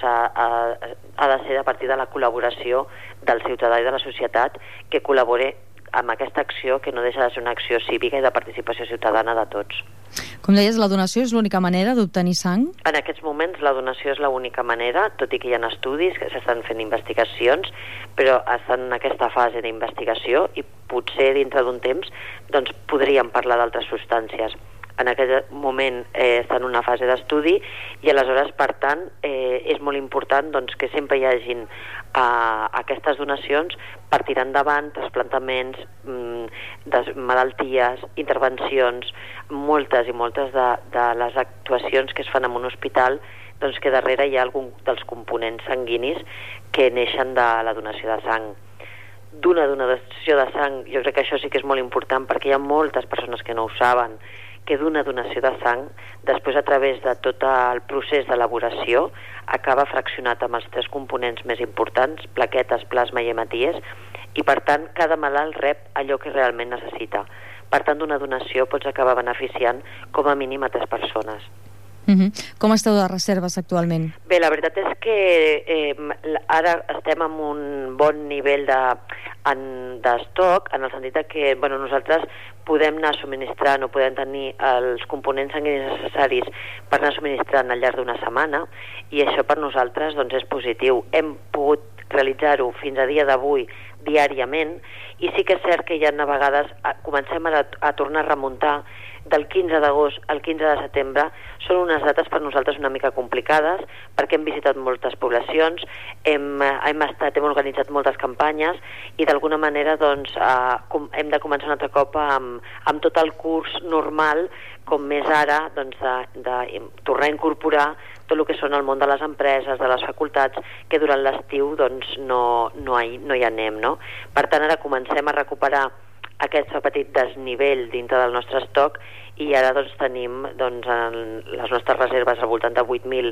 ha de ser a partir de la col·laboració del ciutadà i de la societat que col·labore amb aquesta acció, que no deixa de ser una acció cívica i de participació ciutadana de tots. Com deies, la donació és l'única manera d'obtenir sang? En aquests moments la donació és l'única manera, tot i que hi ha estudis, que s'estan fent investigacions, però estan en aquesta fase d'investigació i potser dintre d'un temps podríem parlar d'altres substàncies. En aquest moment està en una fase d'estudi i aleshores, per tant, és molt important que sempre hi hagin aquestes donacions per tirar endavant trasplantaments, malalties, intervencions, moltes i moltes de les actuacions que es fan en un hospital, que darrere hi ha algun dels components sanguinis que neixen de la donació de sang. D'una donació de sang, jo crec que això sí que és molt important perquè hi ha moltes persones que no ho saben, que d'una donació de sang, després a través de tot el procés d'elaboració, acaba fraccionat amb els 3 components més importants, plaquetes, plasma i hematies, i per tant cada malalt rep allò que realment necessita. Per tant, d'una donació pots acabar beneficiant com a mínim a 3 persones. Com esteu de reserves actualment? Bé, la veritat és que ara estem en un bon nivell d'estoc, en el sentit que nosaltres podem anar subministrant o podem tenir els components sanguinis necessaris per anar subministrant al llarg d'una setmana, i això per nosaltres és positiu. Hem pogut realitzar-ho fins a dia d'avui diàriament, i sí que és cert que ja a vegades comencem a tornar a remuntar del 15 d'agost al 15 de setembre. Són unes dates per nosaltres una mica complicades, perquè hem visitat moltes poblacions, hem organitzat moltes campanyes, i d'alguna manera hem de començar un altre cop amb tot el curs normal, com més ara, de tornar a incorporar tot el que són el món de les empreses, de les facultats, que durant l'estiu no hi anem, no? Per tant, ara comencem a recuperar aquest petit desnivell dintre del nostre estoc, i ara tenim les nostres reserves al voltant de 8.000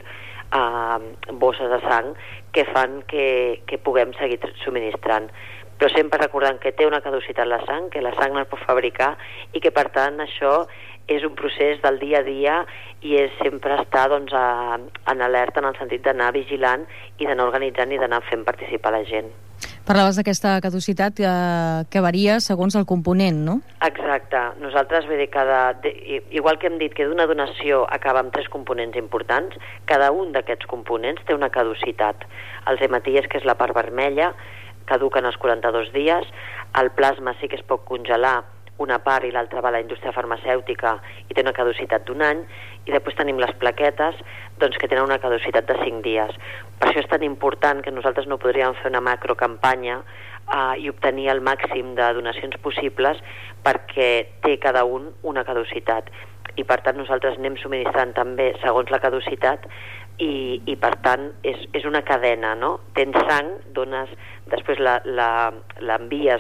bosses de sang que fan que puguem seguir subministrant. Però sempre recordant que té una caducitat la sang, que la sang no es pot fabricar, i que per tant això és un procés del dia a dia, i és sempre estar en alerta, en el sentit d'anar vigilant i d'anar organitzant i d'anar fent participar la gent. Parlaves d'aquesta caducitat que varia segons el component, no? Exacte. Nosaltres, igual que hem dit que d'una donació acaba amb 3 components importants, cada un d'aquests components té una caducitat. Els hematies, que és la part vermella, caduquen als 42 dies. El plasma sí que es pot congelar una part, i l'altra va a la indústria farmacèutica i té una caducitat d'1 any, i després tenim les plaquetes que tenen una caducitat de 5 dies. Per això és tan important que nosaltres no podríem fer una macrocampanya i obtenir el màxim de donacions possibles, perquè té cada un una caducitat, i per tant nosaltres anem subministrant també segons la caducitat, i per tant és una cadena, no? Tens sang, dones, després l'envies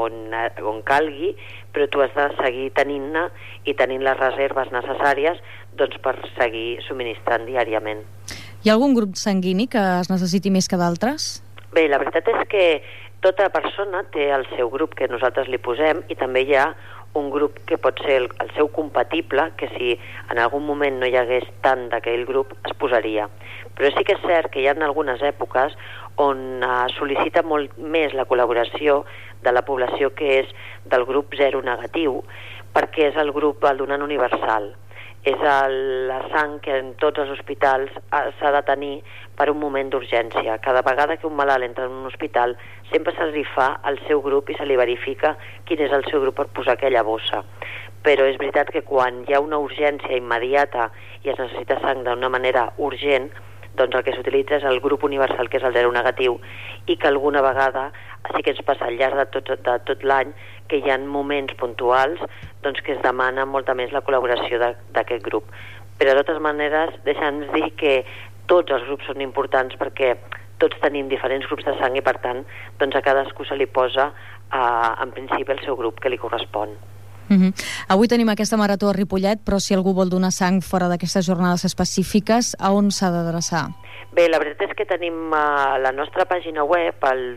on calgui, però tu has de seguir tenint-ne i tenint les reserves necessàries per seguir subministrant diàriament. Hi ha algun grup sanguini que es necessiti més que d'altres? Bé, la veritat és que tota persona té el seu grup que nosaltres li posem, i també hi ha un grup que pot ser el seu compatible, que si en algun moment no hi hagués tant d'aquell grup, es posaria. Però sí que és cert que hi ha algunes èpoques on sol·licita molt més la col·laboració de la població que és del grup 0 negatiu, perquè és el grup donant universal. És la sang que en tots els hospitals s'ha de tenir per un moment d'urgència. Cada vegada que un malalt entra en un hospital, sempre se li fa el seu grup i se li verifica quin és el seu grup per posar aquella bossa. Però és veritat que quan hi ha una urgència immediata i es necessita sang d'una manera urgent, doncs el que s'utilitza és el grup universal, que és el 0 negatiu, i que alguna vegada sí que ens passa al llarg de tot l'any que hi ha moments puntuals que es demana molta més la col·laboració d'aquest grup. Però de totes maneres, deixa'ns dir que tots els grups són importants, perquè tots tenim diferents grups de sang, i per tant a cadascú se li posa en principi el seu grup que li correspon. Avui tenim aquesta marató a Ripollet, però si algú vol donar sang fora d'aquestes jornades específiques, a on s'ha d'adreçar? Bé, la veritat és que tenim la nostra pàgina web, el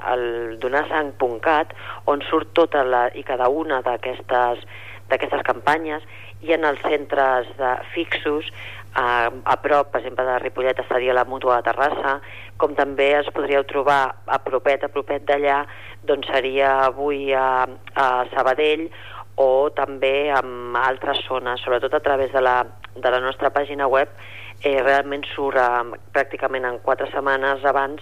donarsang.cat, on surt tota i cada una d'aquestes campanyes. Hi ha els centres fixos a prop, per exemple, de Ripollet estaria la Mútua de Terrassa, com també els podríeu trobar a propet d'allà, doncs seria avui a Sabadell, o també en altres zones, sobretot a través de la nostra pàgina web. Realment surt pràcticament en 4 setmanes abans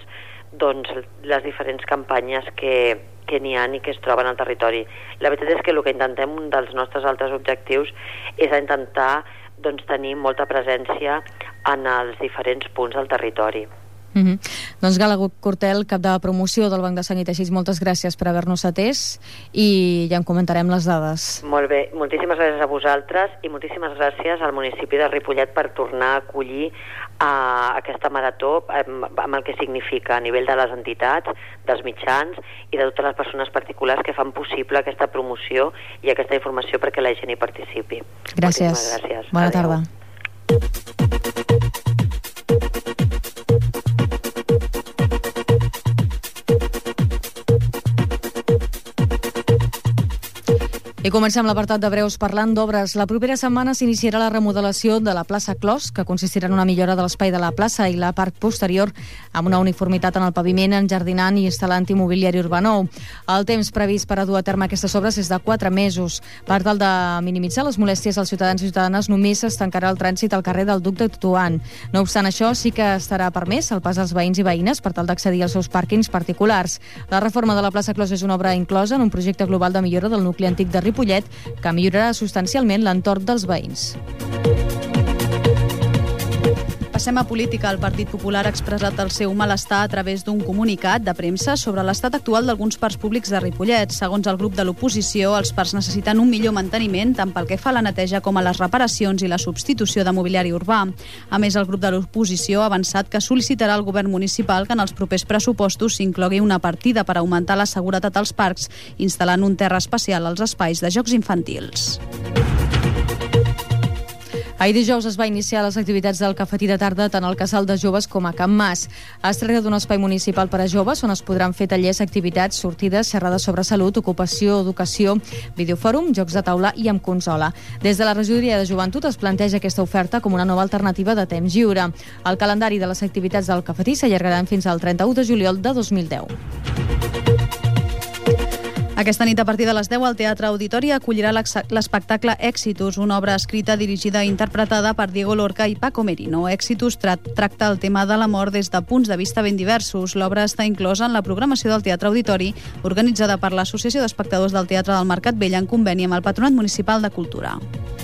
les diferents campanyes que n'hi ha i que es troben al territori. La veritat és que el que intentem, un dels nostres altres objectius, és intentar tenir molta presència en els diferents punts del territori. Doncs Gala Cortel, cap de promoció del Banc de Sang i Teixits, moltes gràcies per haver-nos atès, i ja en comentarem les dades. Molt bé, moltíssimes gràcies a vosaltres, i moltíssimes gràcies al municipi de Ripollet per tornar a acollir aquesta marató amb el que significa a nivell de les entitats, dels mitjans i de totes les persones particulars que fan possible aquesta promoció i aquesta informació perquè la gent hi participi. Gràcies. Bona tarda. I comencem l'apartat de breus parlant d'obres. La propera setmana s'iniciarà la remodelació de la plaça Clos, que consistirà en una millora de l'espai de la plaça i la part posterior, amb una uniformitat en el paviment, enjardinant i instal·lant immobiliari urbà nou. El temps previst per a dur a terme aquestes obres és de 4 mesos. Per tal de minimitzar les molèsties als ciutadans i ciutadanes, només es tancarà el trànsit al carrer del Duc de Tetuan. No obstant això, sí que estarà permès el pas als veïns i veïnes per tal d'accedir als seus pàrquings particulars. La reforma de la plaça Clos és una obra inclosa en un projecte global de millora del nucli antic de Ripollet, que millorarà substancialment l'entorn dels veïns. Passem a política. El Partit Popular ha expressat el seu malestar a través d'un comunicat de premsa sobre l'estat actual d'alguns parcs públics de Ripollet. Segons el grup de l'oposició, els parcs necessiten un millor manteniment tant pel que fa a la neteja com a les reparacions i la substitució de mobiliari urbà. A més, el grup de l'oposició ha avançat que sol·licitarà al govern municipal que en els propers pressupostos s'inclogui una partida per augmentar la seguretat als parcs, instal·lant un terra especial als espais de jocs infantils. Ahir dijous es va iniciar les activitats del cafetí de tarda tant al Casal de Joves com a Can Mas. Es tracta d'un espai municipal per a joves on es podran fer tallers, activitats, sortides, xerrades sobre salut, ocupació, educació, videofòrum, jocs de taula i amb consola. Des de la regidoria de joventut es planteja aquesta oferta com una nova alternativa de temps lliure. El calendari de les activitats del cafetí s'allargaran fins al 31 de juliol de 2010. Aquesta nit, a partir de les 10, el Teatre Auditori acollirà l'espectacle Èxitus, una obra escrita, dirigida i interpretada per Diego Lorca i Paco Merino. Èxitus tracta el tema de l'amor des de punts de vista ben diversos. L'obra està inclosa en la programació del Teatre Auditori, organitzada per l'Associació d'Espectadors del Teatre del Mercat Vell en conveni amb el Patronat Municipal de Cultura.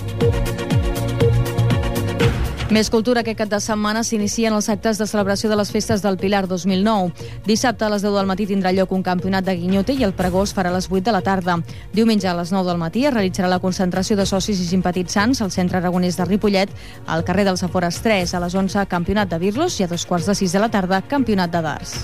Més cultura. Aquest cap de setmana s'inicien els actes de celebració de les festes del Pilar 2009. Dissabte a les 10 del matí tindrà lloc un campionat de guinyote i el pregó es farà a les 8 de la tarda. Diumenge a les 9 del matí es realitzarà la concentració de socis i simpatitzants al Centre Aragonès de Ripollet, al carrer dels Afores 3. A les 11, campionat de birlos i a 5:45 de la tarda, campionat de darts.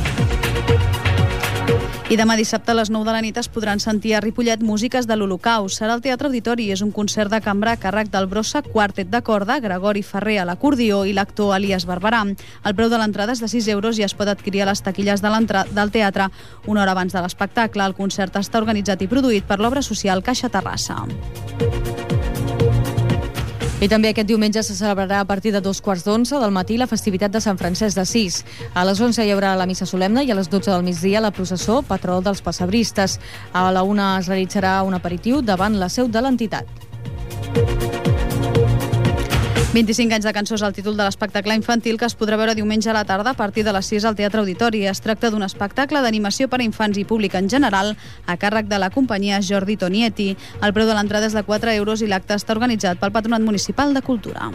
I demà dissabte a les 9 de la nit es podran sentir a Ripollet músiques de l'Holocaust. Serà al Teatre Auditori. És un concert de cambra a càrrec del Brossa Quartet de corda, Gregori Ferrer a l'acordió i l'actor Elias Barberà. El preu de l'entrada és de 6 euros i es pot adquirir a les taquilles del teatre una hora abans de l'espectacle. El concert està organitzat i produït per l'obra social Caixa Terrassa. I també aquest diumenge se celebrarà a partir de 2:15 del matí la festivitat de Sant Francesc d'Assís. A les 11 hi haurà la missa solemne i a les 12 del migdia la processó, patró dels pessebristes. A la 1 es realitzarà un aperitiu davant la seu de l'entitat. 25 anys de cançó és el títol de l'espectacle infantil que es podrà veure diumenge a la tarda a partir de les 6 al Teatre Auditori. Es tracta d'un espectacle d'animació per a infants i públic en general a càrrec de la companyia Jordi Tonietti. El preu de l'entrada és de 4 euros i l'acte està organitzat pel Patronat Municipal de Cultura.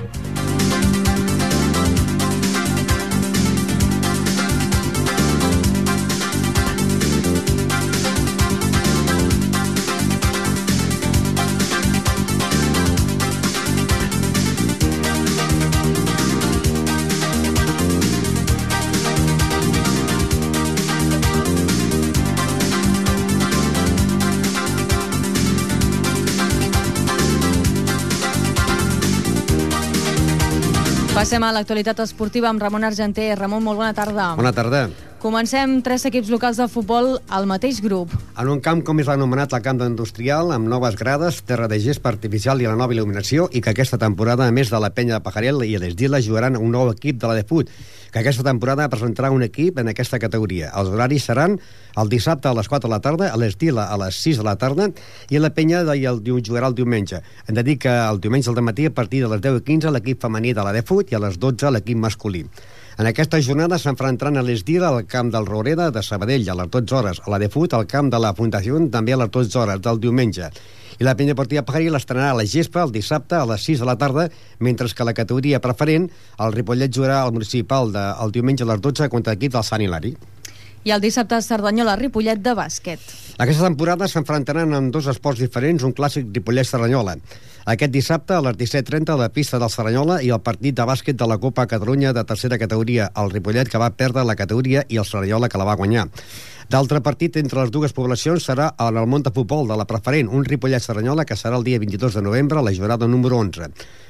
Passem a l'actualitat esportiva amb Ramon Argenter. Ramon, molt bona tarda. Bona tarda. Comencem 3 equips locals de futbol al mateix grup. En un camp com és l'anomenat el camp d'industrial, amb noves grades, terra de gespa artificial i la nova il·luminació, i que aquesta temporada, a més de la penya de Pajarel i l'Esdila, jugaran un nou equip de la DFUT, que aquesta temporada presentarà un equip en aquesta categoria. Els horaris seran el dissabte a les 4 de la tarda, a l'Esdila a les 6 de la tarda, i la penya jugarà el diumenge. Hem de dir que el diumenge al matí, a partir de les 10:15, l'equip femení de la DFUT i a les 12 l'equip masculí. En aquesta jornada s'enfrontaran a l'Esdila al camp del Roureda de Sabadell a les 12 hores, a la DFUT al camp de la Fundació també a les 12 hores del diumenge. I la penya deportiva Pajaril estrenarà a la gespa el dissabte a les 6 de la tarda, mentre que la categoria preferent, el Ripollet jugarà al municipal el diumenge a les 12 contra l'equip del Sant Hilari. I el dissabte a Cerdanyola-Ripollet de bàsquet. Aquesta temporada s'enfrontaran amb 2 esports diferents, un clàssic Ripollet-Cerdanyola. Aquest dissabte a les 17:30 a la pista del Cerdanyola i el partit de bàsquet de la Copa Catalunya de tercera categoria, el Ripollet, que va perdre la categoria, i el Cerdanyola, que la va guanyar. D'altre partit entre les dues poblacions serà en el món de futbol de la preferent, un Ripollet-Cerdanyola, que serà el dia 22 de novembre, a la jornada número 11.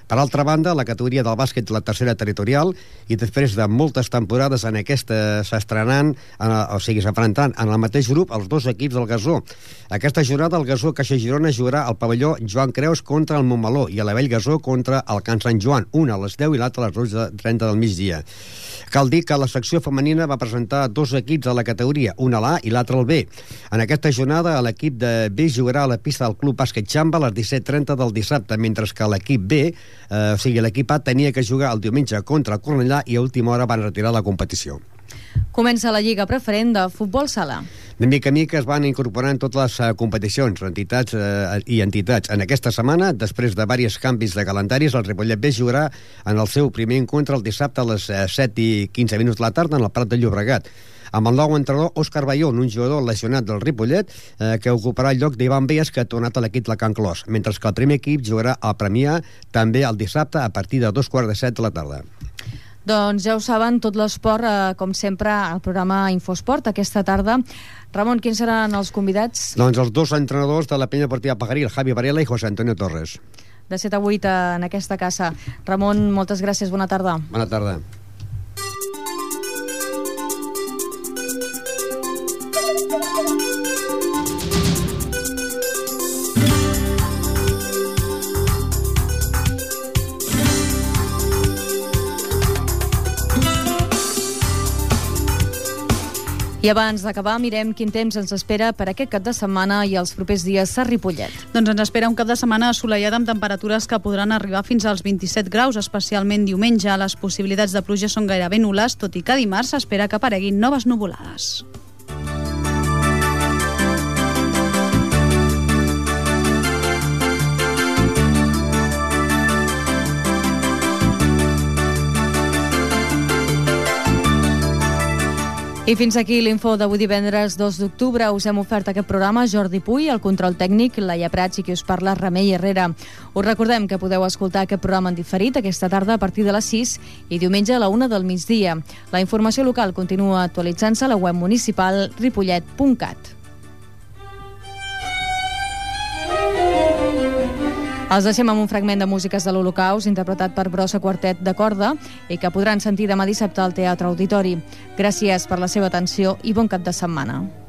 Per altra banda, la categoria del bàsquet, la tercera territorial, i després de moltes temporades en aquesta s'estrenant, s'enfrontant en el mateix grup els dos equips del Gasó. Aquesta jornada el Gasó Caixa Girona jugarà al pavelló Joan Creus contra el Montmeló i a la Vell Gasó contra el Can Sant Joan, una a les 10 i l'altra a les 12:30 del migdia. Cal dir que la secció femenina va presentar dos equips a la categoria, un a l'A i l'altre al B. En aquesta jornada l'equip de B jugarà a la pista del Club Bàsquet Xamba a les 17:30 del dissabte, mentre que l'equip B, l'equip A, tenia que jugar el diumenge contra el Cornellà i a última hora van retirar la competició. Comença la Lliga Preferent de Futbol Sala. De mica en mica es van incorporant totes les competicions, entitats i entitats. En aquesta setmana, després de diversos canvis de calendaris, el Ripollet B jugarà en el seu primer encontre el dissabte a les 7:15 de la tarda en el Prat de Llobregat, amb el nou entrenador Òscar Bayón, un jugador lesionat del Ripollet, que ocuparà el lloc d'Ivan Beies, que ha tornat a l'equip de Can Clos, mentre que el primer equip jugarà al Premià també el dissabte a partir de 2:15 de la tarda. Doncs ja ho saben, tot l'esport, com sempre, al programa Infosport aquesta tarda. Ramon, quins seran els convidats? Doncs els dos entrenadors de la Penya Deportiva Pajaril, Javi Varela i José Antonio Torres. De 7 a 8 en aquesta casa. Ramon, moltes gràcies, bona tarda. Bona tarda. I abans d'acabar, mirem quin temps ens espera per aquest cap de setmana i els propers dies a Ripollet. Doncs ens espera un cap de setmana assolellat amb temperatures que podran arribar fins als 27 graus, especialment diumenge. Les possibilitats de pluja són gairebé nul·les, tot i que dimarts s'espera que apareguin noves nuvolades. I fins aquí l'info d'avui divendres 2 d'octubre. Us hem ofert aquest programa Jordi Puy, el control tècnic, Laia Prats i qui us parla, Remei Herrera. Us recordem que podeu escoltar aquest programa en diferit aquesta tarda a partir de les 6 i diumenge a la 1 del migdia. La informació local continua actualitzant-se a la web municipal ripollet.cat. Els deixem amb un fragment de músiques de l'Holocaust interpretat per Brossa Quartet de Corda i que podran sentir demà dissabte al Teatre Auditori. Gràcies per la seva atenció i bon cap de setmana.